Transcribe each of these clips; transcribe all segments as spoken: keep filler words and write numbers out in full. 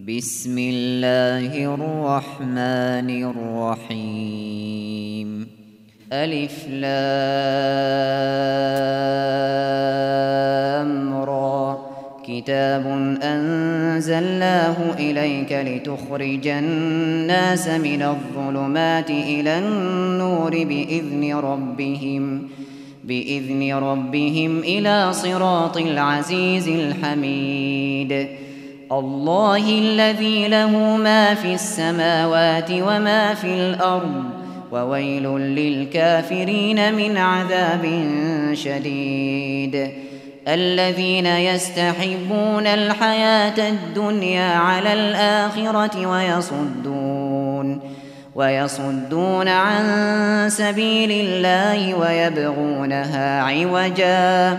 بسم الله الرحمن الرحيم ألف لام را كتاب أنزلناه إليك لتخرج الناس من الظلمات إلى النور بإذن ربهم بإذن ربهم إلى صراط العزيز الحميد الله الذي له ما في السماوات وما في الأرض وويل للكافرين من عذاب شديد الذين يستحبون الحياة الدنيا على الآخرة ويصدون ويصدون عن سبيل الله ويبغونها عوجا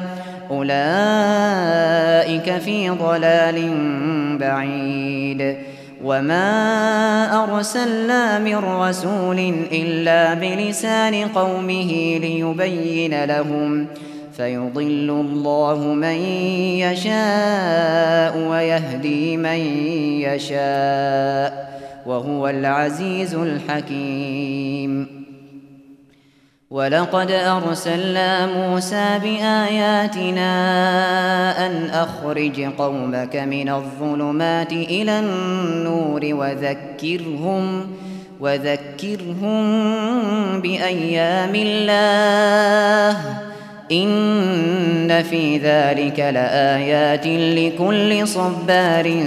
أولئك في ضلال بعيد وما أرسلنا من رسول إلا بلسان قومه ليبين لهم فيضل الله من يشاء ويهدي من يشاء وهو العزيز الحكيم ولقد أرسلنا موسى بآياتنا أن أخرج قومك من الظلمات إلى النور وذكرهم وذكرهم بأيام الله إن في ذلك لآيات لكل صبار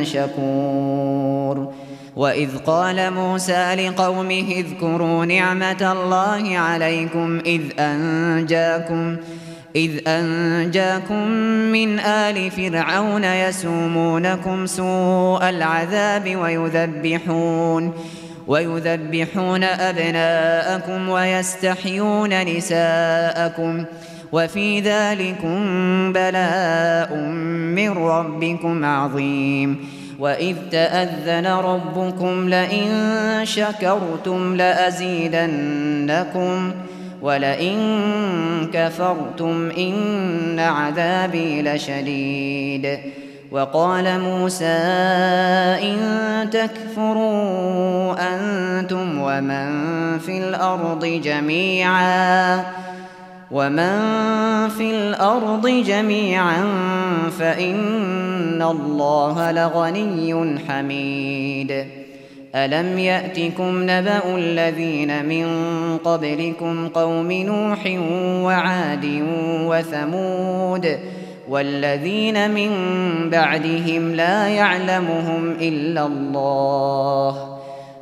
شكور وإذ قال موسى لقومه اذكروا نعمة الله عليكم إذ أنجاكم إذ أنجاكم من آل فرعون يسومونكم سوء العذاب ويذبحون ويذبحون أبناءكم ويستحيون نساءكم وفي ذلكم بلاء من ربكم عظيم وإذ تأذن ربكم لئن شكرتم لأزيدنكم ولئن كفرتم إن عذابي لشديد وقال موسى إن تكفروا أنتم ومن في الأرض جميعا ومن في الأرض جميعا فإن الله لغني حميد ألم يأتكم نبأ الذين من قبلكم قوم نوح وعاد وثمود والذين من بعدهم لا يعلمهم إلا الله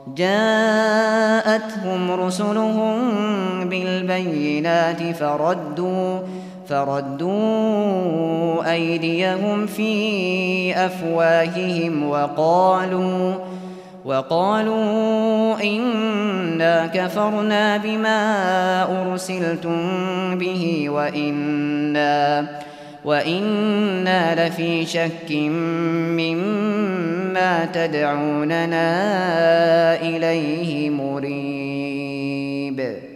جاءتهم رسلهم بالبينات فردوا فردوا أيديهم في أفواههم وقالوا وقالوا إنا كفرنا بما أرسلتم به وإنا وإنا لفي شك مما تدعوننا إليه مريب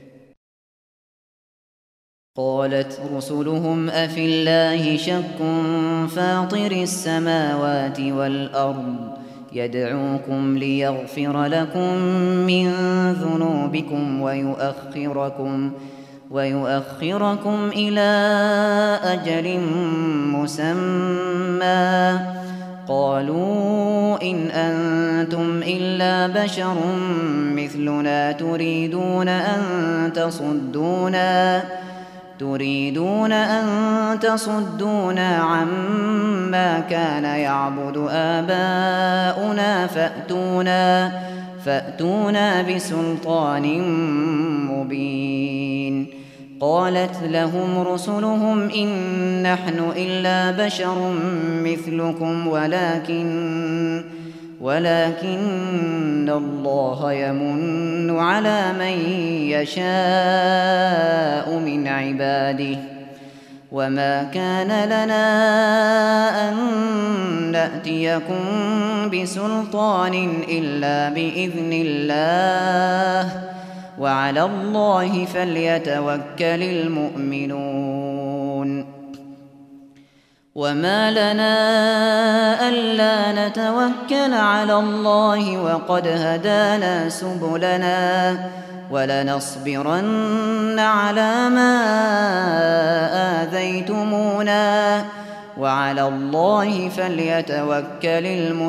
قالت رسلهم أفي الله شك فاطر السماوات والأرض يدعوكم ليغفر لكم من ذنوبكم ويؤخركم ويؤخركم إلى أجل مسمى قالوا إن أنتم إلا بشر مثلنا تريدون أن تصدونا تريدون أن تصدونا عما كان يعبد آباؤنا فأتونا فأتونا بسلطان مبين قالت لهم رسلهم إن نحن إلا بشر مثلكم ولكن ولكن الله يمن على من يشاء من عباده وما كان لنا أن نأتيكم بسلطان إلا بإذن الله وعلى الله فليتوكل المؤمنون وما لنا ألا نتوكل على الله وقد هدانا سبلنا ولنصبرن على ما آذيتمونا وعلى الله فليتوكل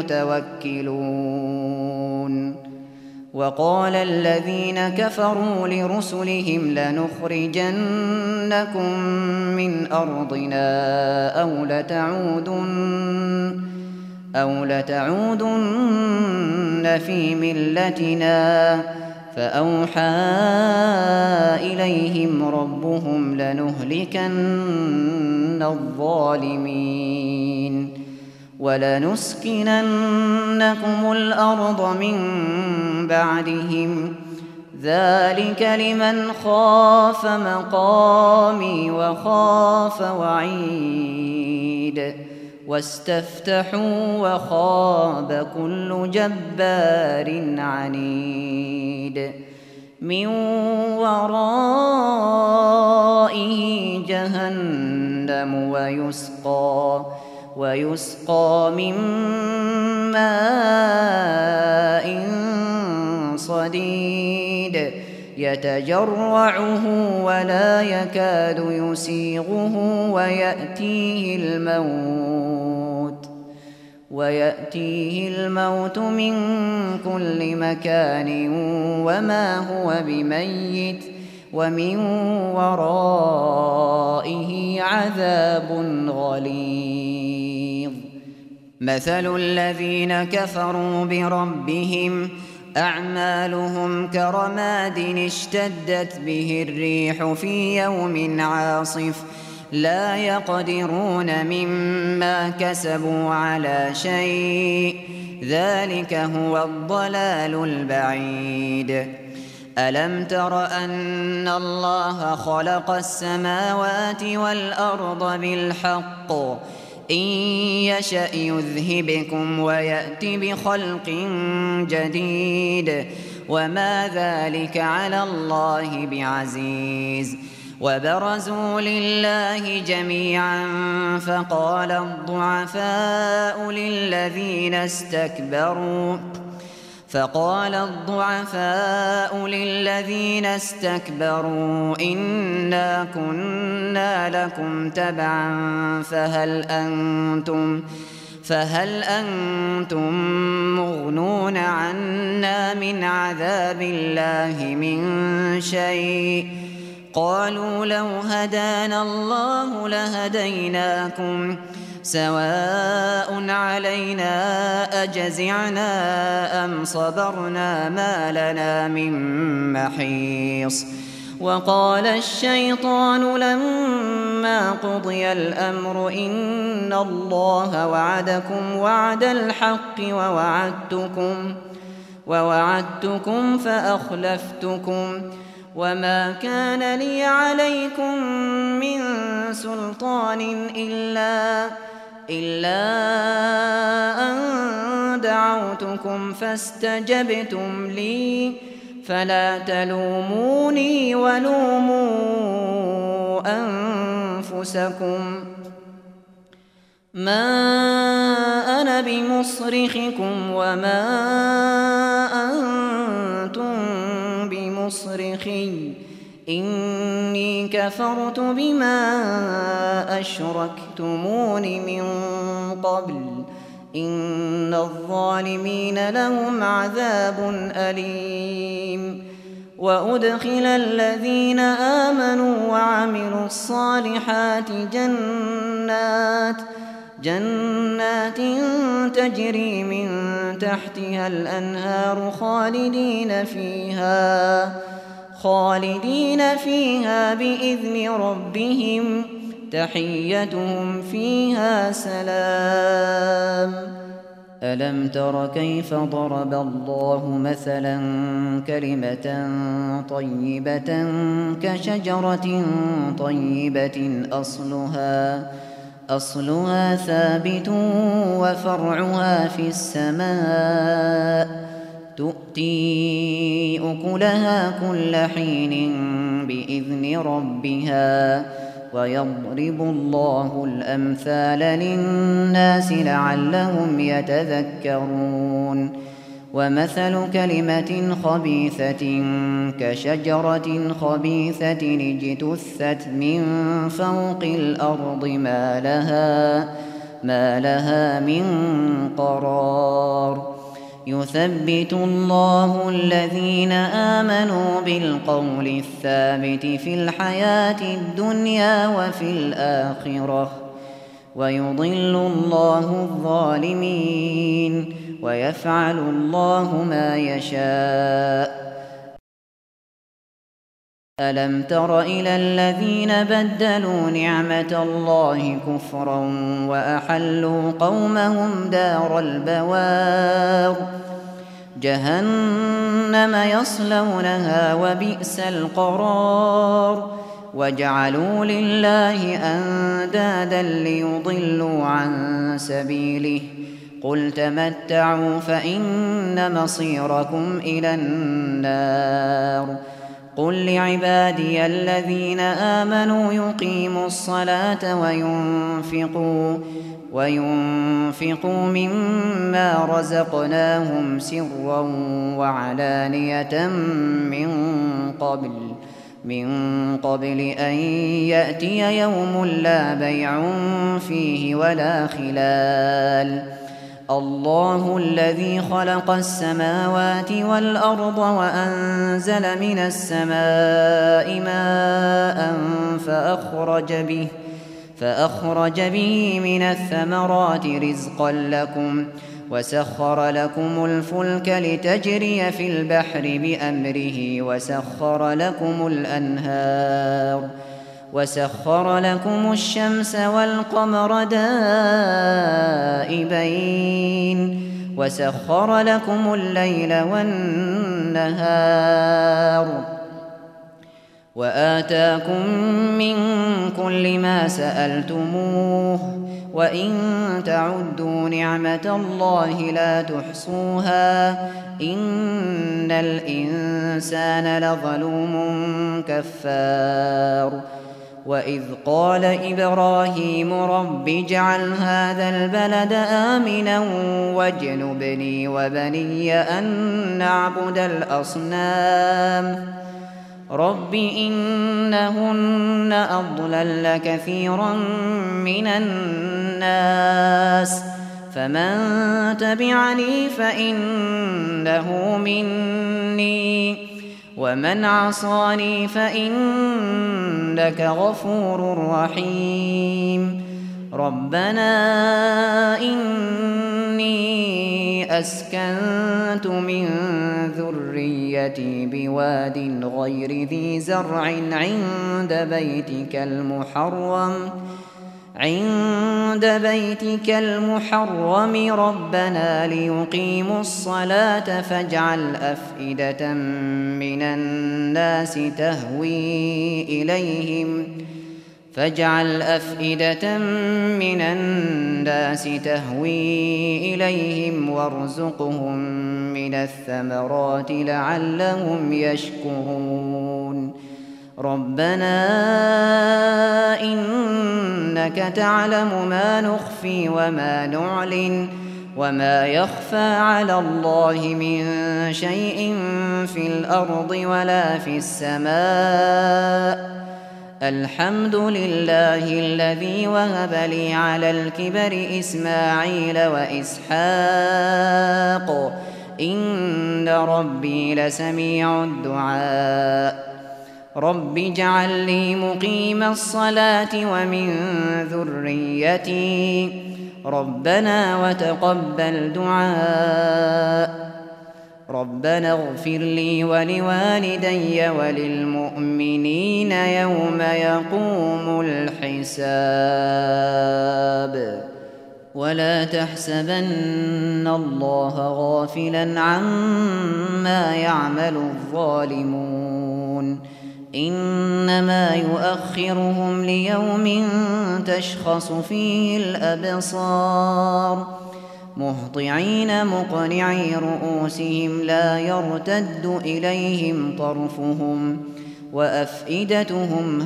المتوكلون. وقال الذين كفروا لرسلهم لنخرجنكم من أرضنا أو لتعودن, أو لتعودن في ملتنا فأوحى إليهم ربهم لنهلكن الظالمين ولنسكننكم الأرض من بعدهم ذلك لمن خاف مقامي وخاف وعيد واستفتحوا وخاب كل جبار عنيد من ورائه جهنم ويسقى ويسقى من ماء صديد يتجرعه ولا يكاد يسيغه ويأتيه الموت ويأتيه الموت من كل مكان وما هو بميت ومن ورائه عذاب غليظ. مثل الذين كفروا بربهم أعمالهم كرماد اشتدت به الريح في يوم عاصف لا يقدرون مما كسبوا على شيء ذلك هو الضلال البعيد. ألم تر أن الله خلق السماوات والأرض بالحق إن يشأ يذهبكم ويأت بخلق جديد وما ذلك على الله بعزيز. وبرزوا لله جميعا فقال الضعفاء للذين استكبروا فقال الضعفاء للذين استكبروا إنا كنا لكم تبعا فهل أنتم فهل أنتم مغنون عنا من عذاب الله من شيء قالوا لو هدانا الله لهديناكم سواء علينا أجزعنا أم صبرنا ما لنا من محيص. وقال الشيطان لما قضي الأمر إن الله وعدكم وعد الحق ووعدتكم, ووعدتكم فأخلفتكم وما كان لي عليكم من سلطان إلا إلا أن دعوتكم فاستجبتم لي فلا تلوموني ولوموا أنفسكم ما أنا بمصرخكم وما أنتم بمصرخي إني كفرت بما أشركتمون من قبل إن الظالمين لهم عذاب أليم. وأدخل الذين آمنوا وعملوا الصالحات جنات جنات تجري من تحتها الأنهار خالدين فيها خالدين فيها بإذن ربهم تحيتهم فيها سلام. ألم تر كيف ضرب الله مثلا كلمة طيبة كشجرة طيبة أصلها أصلها ثابت وفرعها في السماء تؤتي أكلها كل حين بإذن ربها ويضرب الله الأمثال للناس لعلهم يتذكرون ومثل كلمة خبيثة كشجرة خبيثة اجتثت من فوق الأرض ما لها, ما لها من قرار يثبت الله الذين آمنوا بالقول الثابت في الحياة الدنيا وفي الآخرة ويضل الله الظالمين ويفعل الله ما يشاء ألم تر إلى الذين بدلوا نعمة الله كفرا وأحلوا قومهم دار البوار جهنم يصلونها وبئس القرار وجعلوا لله أندادا ليضلوا عن سبيله قل تمتعوا فإن مصيركم إلى النار قل لعبادي الذين آمنوا يقيموا الصلاة وينفقوا, وينفقوا مما رزقناهم سرا وعلانية من قبل, من قبل أن يأتي يوم لا بيع فيه ولا خلال الله الذي خلق السماوات والأرض وأنزل من السماء ماء فأخرج به, فأخرج به من الثمرات رزقا لكم وسخر لكم الفلك لتجري في البحر بأمره وسخر لكم الأنهار وسخر لكم الشمس والقمر دائبين وسخر لكم الليل والنهار وآتاكم من كل ما سألتموه وإن تعدوا نعمة الله لا تحصوها إن الإنسان لظلوم كفار وإذ قال إبراهيم رب اجعل هذا البلد آمنا واجنبني وبني أن نعبد الأصنام رب إنهن أضللن كثيرا من الناس فمن تبعني فإنه مني ومن عصاني فإنك غفور رحيم ربنا إني أسكنت من ذريتي بواد غير ذي زرع عند بيتك المحرم عند بيتك المحرم ربنا ليقيموا الصلاة فاجعل أفئدة من الناس تهوي إليهم فاجعل أفئدة من الناس تهوي إليهم وارزقهم من الثمرات لعلهم يشكرون ربنا إنك تعلم ما نخفي وما نعلن وما يخفى على الله من شيء في الأرض ولا في السماء الحمد لله الذي وهب لي على الكبر إسماعيل وإسحاق إن ربي لسميع الدعاء رب اجعل لي مقيم الصلاة ومن ذريتي ربنا وتقبل دعاء ربنا اغفر لي ولوالدي وللمؤمنين يوم يقوم الحساب ولا تحسبن الله غافلا عما يعمل الظالمون إنما يؤخرهم ليوم تشخص فيه الأبصار مهطعين مقنعي رؤوسهم لا يرتد إليهم طرفهم وأفئدتهم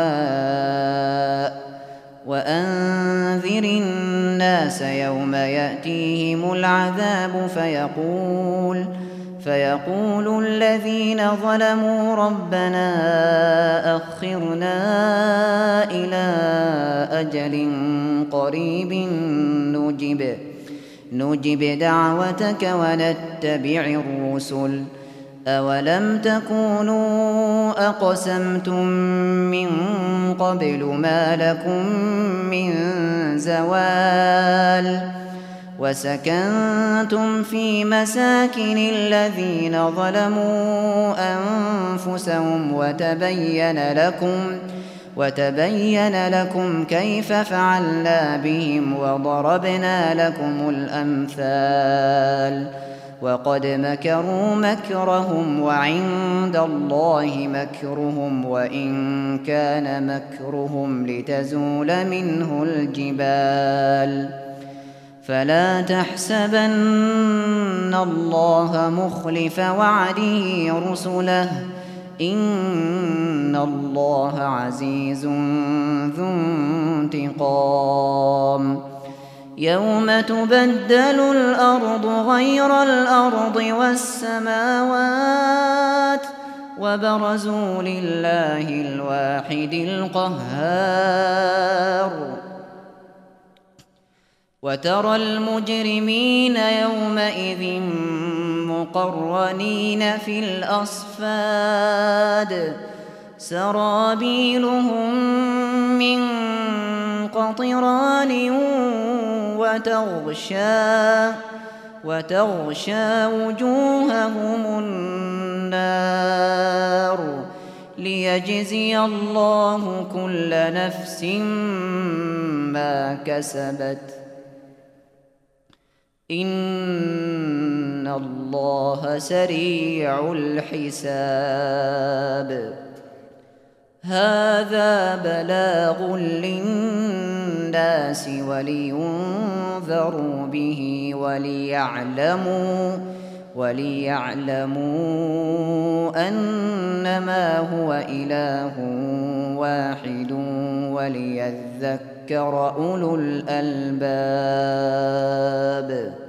هواء وأنذر الناس يوم يأتيهم العذاب فيقول فيقول الذين ظلموا ربنا أخرنا إلى أجل قريب نجب نجب دعوتك ونتبع الرسل أولم تكونوا أقسمتم من قبل ما لكم من زوال وسكنتم في مساكن الذين ظلموا أنفسهم وتبين لكم وتبين لكم كيف فعلنا بهم وضربنا لكم الأمثال وقد مكروا مكرهم وعند الله مكرهم وإن كان مكرهم لتزول منه الجبال فلا تحسبن الله مخلف وعده رسله إن الله عزيز ذو انتقام يوم تبدل الأرض غير الأرض والسماوات وبرزوا لله الواحد القهار وترى المجرمين يومئذ مقرنين في الأصفاد سرابيلهم من قطران وتغشى وتغشى وجوههم النار ليجزي الله كل نفس ما كسبت إن الله سريع الحساب هذا بلاغ للناس ولينذروا به وليعلموا وليعلموا أنما هو إله واحد وليذكر أولو الألباب